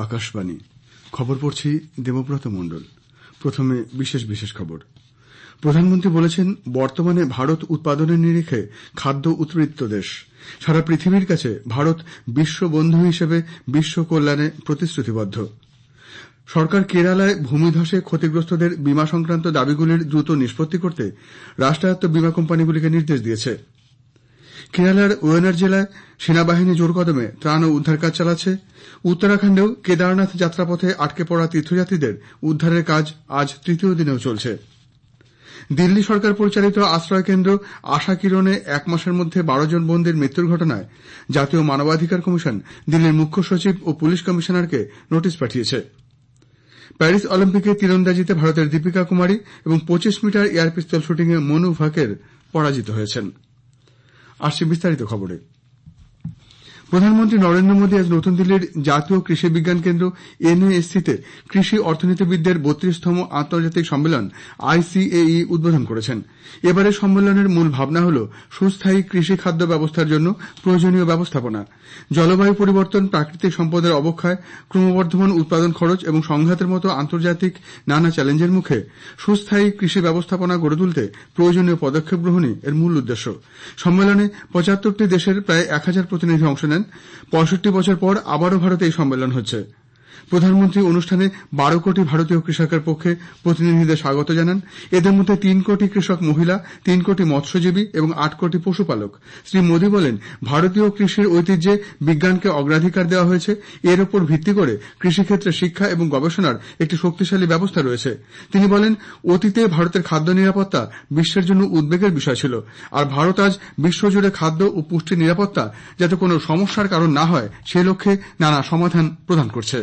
আকাশবাণী খবর পড়ছি দেবব্রত মণ্ডল। প্রথমে বিশেষ খবর। প্রধানমন্ত্রী বলেছেন, বর্তমানে ভারত উৎপাদনের নিরিখে খাদ্য উদ্বৃত্ত দেশ। সারা পৃথিবীর কাছে ভারত বিশ্ব বন্ধু হিসেবে বিশ্ব কল্যাণে প্রতিশ্রুতিবদ্ধ। সরকার কেরালায় ভূমিধসে ক্ষতিগ্রস্তদের বীমা সংক্রান্ত দাবিগুলির দ্রুত নিষ্পত্তি করতে রাষ্ট্রায়ত্ত বীমা কোম্পানিগুলিকে নির্দেশ দিয়েছে। কেরালার ওয়েনার জেলায় সেনাবাহিনী জোরকদমে ত্রাণ ও উদ্ধার কাজ চালাচ্ছে। উত্তরাখণ্ডেও কেদারনাথ যাত্রাপথে আটকে পড়া তীর্থযাত্রীদের উদ্ধারের কাজ আজ তৃতীয় দিনেও চলছে। দিল্লি সরকার পরিচালিত আশ্রয় কেন্দ্র আশা কিরণে 1 মাসের মধ্যে 12 জন বন্দীর মৃত্যুর ঘটনায় জাতীয় মানবাধিকার কমিশন দিল্লির মুখ্য সচিব ও পুলিশ কমিশনারকে নোটিশ পাঠিয়েছে। প্যারিস অলিম্পিকে তীরন্দাজিতে ভারতের দীপিকা কুমারী এবং 25 মিটার এয়ার পিস্তল শুটিংয়ে মনু ভাকের পরাজিত হয়েছেন। আসছে বিস্তারিত খবরে। প্রধানমন্ত্রী নরেন্দ্র মোদী আজ নতুন দিল্লির জাতীয় কৃষি বিজ্ঞান কেন্দ্র এনএএসসি-তে কৃষি অর্থনীতিবিদদের 32তম আন্তর্জাতিক সম্মেলন ICAE উদ্বোধন করেছেন। এবারের সম্মেলনের মূল ভাবনা হল সুস্থায়ী কৃষি খাদ্য ব্যবস্থার জন্য প্রয়োজনীয় ব্যবস্থাপনা। জলবায়ু পরিবর্তন, প্রাকৃতিক সম্পদের অবক্ষয়, ক্রমবর্ধমান উৎপাদন খরচ এবং সংঘাতের মতো আন্তর্জাতিক নানা চ্যালেঞ্জের মুখে সুস্থায়ী কৃষি ব্যবস্থাপনা গড়ে তুলতে প্রয়োজনীয় পদক্ষেপ গ্রহণই এর মূল উদ্দেশ্য। সম্মেলনে 75টি দেশের প্রায় 1000 প্রতিনিধি অংশ নেন। 65 বছর পর আবারও ভারতে এই সম্মেলন হচ্ছে। প্রধানমন্ত্রী অনুষ্ঠানে 12 কোটি ভারতীয় কৃষকের পক্ষে প্রতিনিধিদের স্বাগত জানান। এদের মধ্যে 3 কোটি কৃষক মহিলা, 3 কোটি মৎস্যজীবী এবং 8 কোটি পশুপালক। শ্রী মোদী বলেন, ভারতীয় কৃষির ঐতিহ্যে বিজ্ঞানকে অগ্রাধিকার দেওয়া হয়েছে। এর উপর ভিত্তি করে কৃষিক্ষেত্রে শিক্ষা এবং গবেষণার একটি শক্তিশালী ব্যবস্থা রয়েছে। তিনি বলেন, অতীতে ভারতের খাদ্য নিরাপত্তা বিশ্বের জন্য উদ্বেগের বিষয় ছিল, আর ভারত আজ বিশ্বজুড়ে খাদ্য ও পুষ্টি নিরাপত্তা যাতে কোনো সমস্যার কারণ না হয় সে লক্ষ্যে নানা সমাধান প্রদান করছে।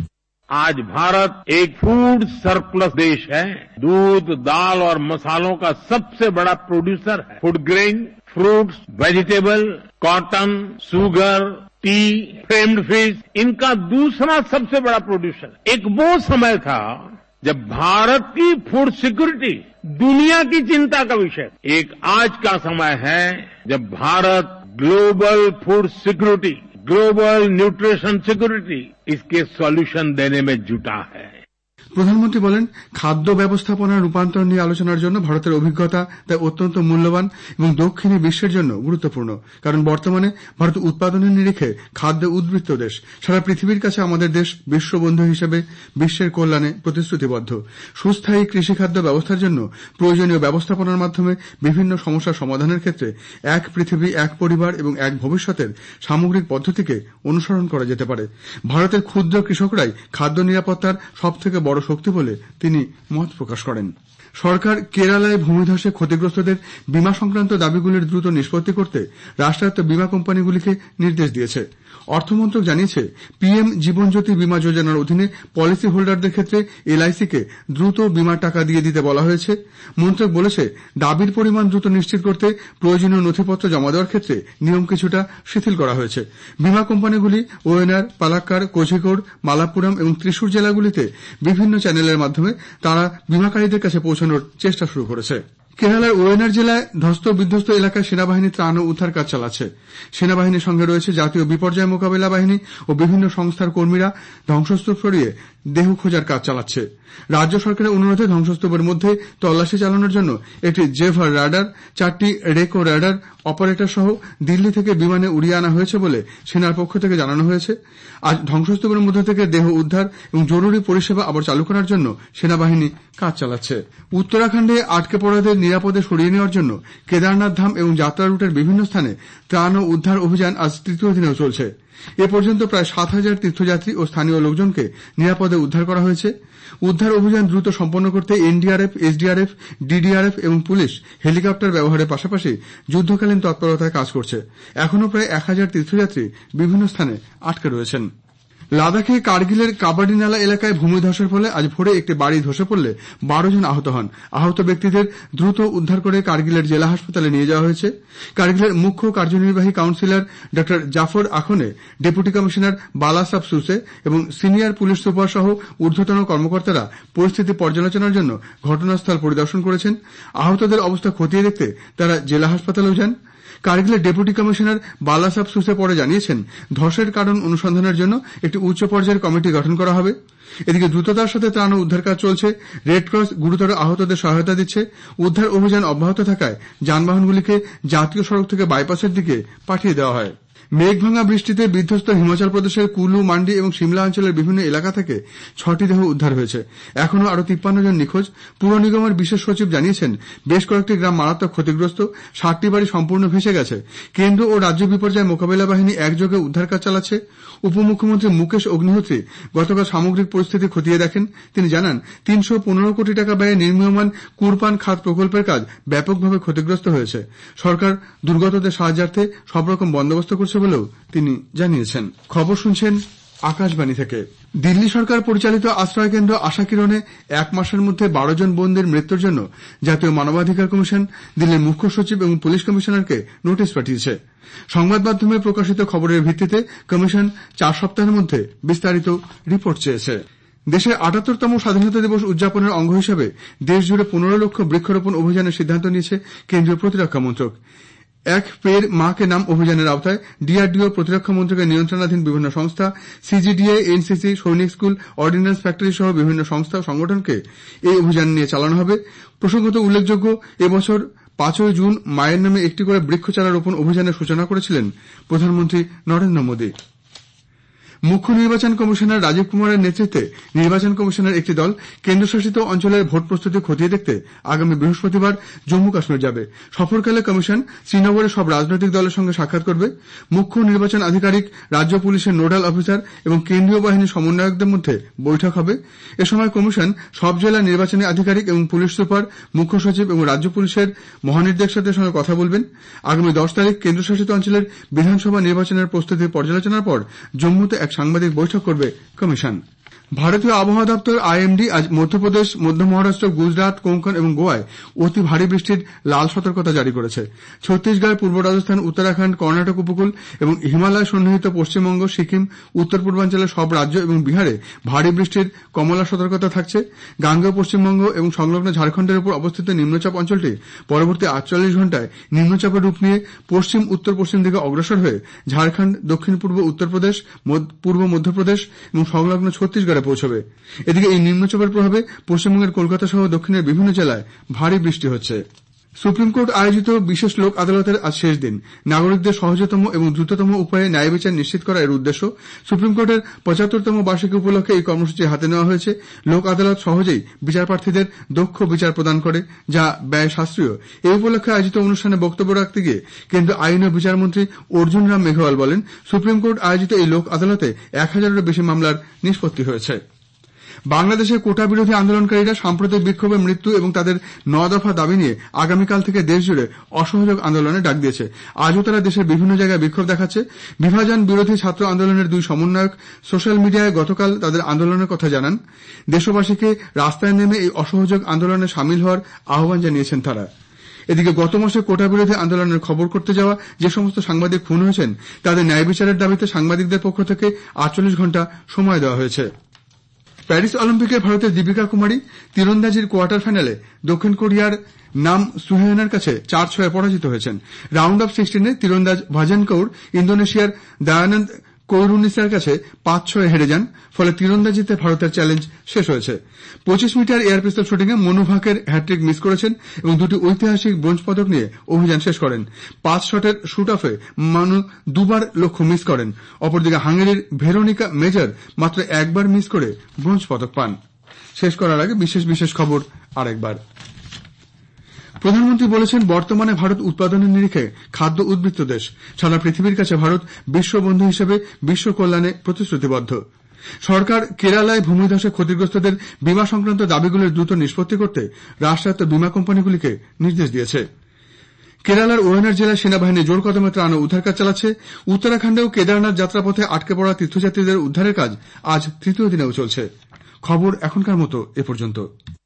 आज भारत एक फूड सरप्लस देश है। दूध, दाल और मसालों का सबसे बड़ा प्रोड्यूसर है। Food grain, fruits, vegetable, cotton, sugar, tea, farmed fish, इनका दूसरा सबसे बड़ा प्रोड्यूसर। एक वो समय था जब भारत की फूड सिक्योरिटी दुनिया की चिंता का विषय। एक आज का समय है जब Bharat global food security, global nutrition security इसके सॉल्यूशन देने में जुटा है। প্রধানমন্ত্রী বলেন, খাদ্য ব্যবস্থাপনার রূপান্তর নিয়ে আলোচনার জন্য ভারতের অভিজ্ঞতা তাই অত্যন্ত মূল্যবান এবং দক্ষিণী বিশ্বের জন্য গুরুত্বপূর্ণ। কারণ বর্তমানে ভারত উৎপাদনের নিরিখে খাদ্য উদ্বৃত্ত দেশ। সারা পৃথিবীর কাছে আমাদের দেশ বিশ্ববন্ধু হিসেবে বিশ্বের কল্যাণে প্রতিশ্রুতিবদ্ধ। সুস্থায়ী কৃষিখাদ্য ব্যবস্থার জন্য প্রয়োজনীয় ব্যবস্থাপনার মাধ্যমে বিভিন্ন সমস্যার সমাধানের ক্ষেত্রে এক পৃথিবী, এক পরিবার এবং এক ভবিষ্যতের সামগ্রিক পদ্ধতিকে অনুসরণ করা যেতে পারে। ভারতের ক্ষুদ্র কৃষকরাই খাদ্য নিরাপত্তার সবথেকে বড় শক্তি বলে তিনি মত প্রকাশ করেন। সরকার কেরালায় ভূমিধসে ক্ষতিগ্রস্তদের বীমা সংক্রান্ত দাবিগুলির দ্রুত নিষ্পত্তি করতে রাষ্ট্রায়ত্ত বীমা কোম্পানিগুলিকে নির্দেশ দিয়েছে। অর্থমন্ত্রক জানিয়েছে, পিএম জীবন জ্যোতি বীমা যোজনার অধীনে পলিসি হোল্ডারদের ক্ষেত্রে এলআইসিকে দ্রুত বীমার টাকা দিয়ে দিতে বলা হয়েছে। মন্ত্রক বলেছে, দাবির পরিমাণ দ্রুত নিশ্চিত করতে প্রয়োজনীয় নথিপত্র জমা দেওয়ার ক্ষেত্রে নিয়ম কিছুটা শিথিল করা হয়েছে। বীমা কোম্পানিগুলি ওয়েনার, পালাক্কাড়, কোঝিকোড়, মালাপ্পুরম এবং ত্রিশূর জেলাগুলিতে বিভিন্ন চ্যানেলের মাধ্যমে তারা বীমাকারীদের কাছে পৌঁছানোর চেষ্টা শুরু করেছে। কেরালার ওয়েনার জেলায় ধস্ত বিধ্বস্ত এলাকায় সেনাবাহিনী ত্রাণ ও উদ্ধার কাজ চালাচ্ছে। সেনাবাহিনীর সঙ্গে রয়েছে জাতীয় বিপর্যয় মোকাবিলা বাহিনী ও বিভিন্ন সংস্থার কর্মীরা ধ্বংসস্তূপ সরিয়ে দেহ খোঁজার কাজ চালাচ্ছে। রাজ্য সরকারের অনুরোধে ধ্বংসস্তূপের মধ্যে তল্লাশি চালানোর জন্য একটি জেভার রাডার, 4টি রেকো রাডার অপারেটর সহ দিল্লি থেকে বিমানে উড়িয়ে আনা হয়েছে বলে সেনার পক্ষ থেকে জানানো হয়েছে। আজ ধ্বংসস্তূপের মধ্যে থেকে দেহ উদ্ধার এবং জরুরি পরিষেবা আবার চালু করার জন্য সেনাবাহিনী কাজ চালাচ্ছে। উত্তরাখণ্ডে আটকে পড়াদের নিরাপদে সরিয়ে নেওয়ার জন্য কেদারনাথ ধাম এবং যাত্রা রুটের বিভিন্ন স্থানে ত্রাণ ও উদ্ধার অভিযান আজ তৃতীয় দিনেও চলছে। এ পর্যন্ত প্রায় 7000 তীর্থযাত্রী ও স্থানীয় লোকজনকে নিরাপদে উদ্ধার করা হয়েছে। উদ্ধার অভিযান দ্রুত সম্পন্ন করতে এনডিআরএফ, এসডিআরএফ, ডিডিআরএফ এবং পুলিশ হেলিকপ্টার ব্যবহারের পাশাপাশি যুদ্ধকালীন তৎপরতায় কাজ করছে। এখনও প্রায় 1000 তীর্থযাত্রী বিভিন্ন স্থানে আটকে রয়েছেন। লাদাখে কার্গিলের কাবাডি নালা এলাকায় ভূমিধসের ফলে আজ ভোরে একটি বাড়ি ধসে পড়লে 12 জন আহত হন। আহত ব্যক্তিদের দ্রুত উদ্ধার করে কার্গিলের জেলা হাসপাতালে নিয়ে যাওয়া হয়েছে। কার্গিলের মুখ্য কার্যনির্বাহী কাউন্সিলর ডা জাফর আখনে, ডেপুটি কমিশনার বালাসাব সুসে এবং সিনিয়র পুলিশ সুপার সহ ঊর্ধ্বতন কর্মকর্তারা পরিস্থিতি পর্যালোচনার জন্য ঘটনাস্থল পরিদর্শন করেছেন। আহতদের অবস্থা খতিয়ে দেখতে তারা জেলা হাসপাতালেও যান। কার্গিলের ডেপুটি কমিশনার বালাসাব সুসে পরে জানিয়েছেন, ধসের কারণ অনুসন্ধানের জন্য একটি উচ্চ পর্যায়ের কমিটি গঠন করা হবে। এদিকে দ্রুততার সাথে ত্রাণ ও উদ্ধার কাজ চলছে। রেড ক্রস গুরুতর আহতদের সহায়তা দিচ্ছে। উদ্ধার অভিযান অব্যাহত থাকায় যানবাহনগুলিকে জাতীয় সড়ক থেকে বাইপাসের দিকে পাঠিয়ে দেওয়া হয়। মেঘভাঙা বৃষ্টিতে বিধ্বস্ত হিমাচল প্রদেশের কুলু, মান্ডি এবং সিমলা অঞ্চলের বিভিন্ন এলাকা থেকে 6টি দেহ উদ্ধার হয়েছে। এখনও আরও 53 জন নিখোঁজ। পুর নিগমের বিশেষ সচিব জানিয়েছেন, বেশ কয়েকটি গ্রাম মারাত্মক ক্ষতিগ্রস্ত, 60টি বাড়ি সম্পূর্ণ ভেসে গেছে। কেন্দ্র ও রাজ্য বিপর্যয় মোকাবিলা বাহিনী একযোগে উদ্ধার কাজ চালাচ্ছে। উপমুখ্যমন্ত্রী মুকেশ অগ্নিহোত্রী গতকাল সামগ্রিক পরিস্থিতি খতিয়ে দেখেন। তিনি জানান, 315 কোটি টাকা ব্যয়ে নির্মীয়মান কুরপান খাত প্রকল্পের কাজ ব্যাপকভাবে ক্ষতিগ্রস্ত হয়েছে। সরকার দুর্গতদের সাহায্যার্থে সব রকম বন্দোবস্ত করছে বলেও তিনি জানিয়েছেন। খবর শুনছেন আকাশবাণী থেকে। দিল্লি সরকার পরিচালিত আশ্রয় কেন্দ্র আশাকিরণে 1 মাসের মধ্যে 12 জন বোনদের মৃত্যুর জন্য জাতীয় মানবাধিকার কমিশন দিল্লির মুখ্য সচিব এবং পুলিশ কমিশনারকে নোটিশ পাঠিয়েছে। সংবাদ মাধ্যমে প্রকাশিত খবরের ভিত্তিতে কমিশন 4 সপ্তাহের মধ্যে বিস্তারিত রিপোর্ট চেয়েছে। দেশের 78তম স্বাধীনতা দিবস উদযাপনের অঙ্গ হিসেবে দেশজুড়ে 15 লক্ষ বৃক্ষরোপণ অভিযানের সিদ্ধান্ত নিয়েছে কেন্দ্রীয় প্রতিরক্ষা মন্ত্রক। এক পেড় মা কে নাম অভিযানের আওতায় ডিআরডিও, প্রতিরক্ষা মন্ত্রকের নিয়ন্ত্রণাধীন বিভিন্ন সংস্থা, CGDA, NCC, Sainik school, ordnance factory সহ বিভিন্ন সংস্থা ও সংগঠনকে এই অভিযান নিয়ে চালানো হবে। প্রসঙ্গত উল্লেখযোগ্য, এবছর 5ই জুন মায়ের নামে একটি করে বৃক্ষ চারা রোপণ অভিযানের সূচনা করেছিলেন প্রধানমন্ত্রী নরেন্দ্র মোদী। মুখ্য নির্বাচন কমিশনার রাজীব কুমারের নেতৃত্বে নির্বাচন কমিশনের একটি দল কেন্দ্রশাসিত অঞ্চলের ভোট প্রস্তুতি খতিয়ে দেখতে আগামী বৃহস্পতিবার জম্মু কাশ্মীর যাবে। সফরকালে কমিশন শ্রীনগরে সব রাজনৈতিক দলের সঙ্গে সাক্ষাৎ করবে। মুখ্য নির্বাচন আধিকারিক, রাজ্য পুলিশের নোডাল অফিসার এবং কেন্দ্রীয় বাহিনীর সমন্বয়কদের মধ্যে বৈঠক হবে। এ সময় কমিশন সব জেলার নির্বাচনী আধিকারিক এবং পুলিশ সুপার, মুখ্য সচিব এবং রাজ্য পুলিশের মহানির্দেশকদের সঙ্গে কথা বলবেন। আগামী 10 তারিখ কেন্দ্রশাসিত অঞ্চলের বিধানসভা নির্বাচনের প্রস্তুতি পর্যালোচনার পর জম্মুতে এক সাংবাদিক বৈঠক করবে কমিশন। ভারতীয় আবহাওয়া দপ্তর আইএমডি আজ মধ্যপ্রদেশ, মধ্য মহারাষ্ট্র, গুজরাট, কোঙ্কণ এবং গোয়ায় অতি ভারী বৃষ্টির লাল সতর্কতা জারি করেছে। ছত্তিশগড়, পূর্ব রাজস্থান, উত্তরাখণ্ড, কর্ণাটক উপকূল এবং হিমালয় সন্নিহিত পশ্চিমবঙ্গ, সিকিম, উত্তর পূর্বাঞ্চলের সব রাজ্য এবং বিহারে ভারী বৃষ্টির কমলা সতর্কতা থাকছে। গাঙ্গেয় পশ্চিমবঙ্গ এবং সংলগ্ন ঝাড়খণ্ডের উপর অবস্থিত নিম্নচাপ অঞ্চলটি পরবর্তী 48 ঘণ্টায় নিম্নচাপের রূপ নিয়ে পশ্চিম উত্তর পশ্চিম দিকে অগ্রসর হয়ে ঝাড়খণ্ড, দক্ষিণ পূর্ব উত্তরপ্রদেশ, পূর্ব মধ্যপ্রদেশ এবং সংলগ্ন ছত্তিশগড়ে পৌঁছবে। এদিকে এই নিম্নচাপের প্রভাবে পশ্চিমবঙ্গের কলকাতা সহ দক্ষিণের বিভিন্ন জেলায় ভারী বৃষ্টি হচ্ছে। সুপ্রিম কোর্ট আয়োজিত বিশেষ লোক আদালতের আজ শেষ দিন। নাগরিকদের সহজতম এবং দ্রুততম উপায়ে ন্যায় বিচার নিশ্চিত করা এর উদ্দেশ্য। সুপ্রিম কোর্টের 75তম বার্ষিকী উপলক্ষে এই কর্মসূচি হাতে নেওয়া হয়েছে। লোক আদালত সহজেই বিচারপ্রার্থীদের দক্ষ বিচার প্রদান করে, যা ব্যয় সাশ্রয়ী। এই উপলক্ষে আয়োজিত অনুষ্ঠানে বক্তব্য রাখতে গিয়ে কেন্দ্রীয় আইন ও বিচারমন্ত্রী অর্জুন রাম মেঘওয়াল বলেন, সুপ্রিম কোর্ট আয়োজিত এই লোক আদালতে 1000-এরও বেশি মামলার নিষ্পত্তি হয়েছে। বাংলাদেশে কোটা বিরোধী আন্দোলনকারীরা সাম্প্রতিক বিক্ষোভে মৃত্যু এবং তাদের 9 দফা দাবি নিয়ে আগামীকাল থেকে দেশজুড়ে অসহযোগ আন্দোলনের ডাক দিয়েছে। আজও তারা দেশের বিভিন্ন জায়গায় বিক্ষোভ দেখাচ্ছে। বিভাজন বিরোধী ছাত্র আন্দোলনের 2 সমন্বয়ক সোশ্যাল মিডিয়ায় গতকাল তাদের আন্দোলনের কথা জানান। দেশবাসীকে রাস্তায় নেমে এই অসহযোগ আন্দোলনে সামিল হওয়ার আহ্বান জানিয়েছেন তারা। এদিকে গত মাসে কোটা বিরোধী আন্দোলনের খবর করতে যাওয়া যে সমস্ত সাংবাদিক খুন হয়েছেন তাদের ন্যায় বিচারের দাবিতে সাংবাদিকদের পক্ষ থেকে 48 ঘণ্টা সময় দেওয়া হয়েছে। প্যারিস অলিম্পিকে ভারতের দীপিকা কুমারী তীরন্দাজির কোয়ার্টার ফাইনালে দক্ষিণ কোরিয়ার নাম সুহেনের কাছে 4-6 পরাজিত হয়েছেন। রাউন্ড অফ 16-এ তীরন্দাজ ভাজন কৌর ইন্দোনেশিয়ার দয়ানন্দ কৈরুনিসের কাছে 5-6 হেরে যান। ফলে তীরন্দাজিতে ভারতের চ্যালেঞ্জ শেষ হয়েছে। 25 মিটার এয়ার পিস্তল শুটিংয়ে মনু ভাকের হ্যাট্রিক মিস করেছেন এবং 2টি ঐতিহাসিক ব্রোঞ্জ পদক নিয়ে অভিযান শেষ করেন। 5 শটের শুট অফে মানু 2বার লক্ষ্য মিস করেন। অপরদিকে হাঙ্গেরির ভেরোনিকা মেজর মাত্র 1বার মিস করে ব্রোঞ্জ পদক পান। শেষ করার আগে বিশেষ খবর আরেকবার। প্রধানমন্ত্রী বলেছেন, বর্তমানে ভারত উৎপাদনের নিরিখে খাদ্য উদ্বৃত্ত দেশ। সারা পৃথিবীর কাছে ভারত বিশ্ববন্ধু হিসেবে বিশ্ব কল্যাণে প্রতিশ্রুতিবদ্ধ। সরকার কেরালায় ভূমিধসে ক্ষতিগ্রস্তদের বীমা সংক্রান্ত দাবিগুলির দ্রুত নিষ্পত্তি করতে রাষ্ট্রায়ত্ত বীমা কোম্পানিগুলিকে নির্দেশ দিয়েছে। কেরালার ওয়ানার জেলায় সেনাবাহিনী জোর কদমে ত্রাণ ও উদ্ধার কাজ চালাচ্ছে। উত্তরাখণ্ডেও কেদারনাথ যাত্রাপথে আটকে পড়া তীর্থযাত্রীদের উদ্ধারের কাজ আজ তৃতীয় দিনেও চলছে। খবর এখনকার মতো এ পর্যন্ত।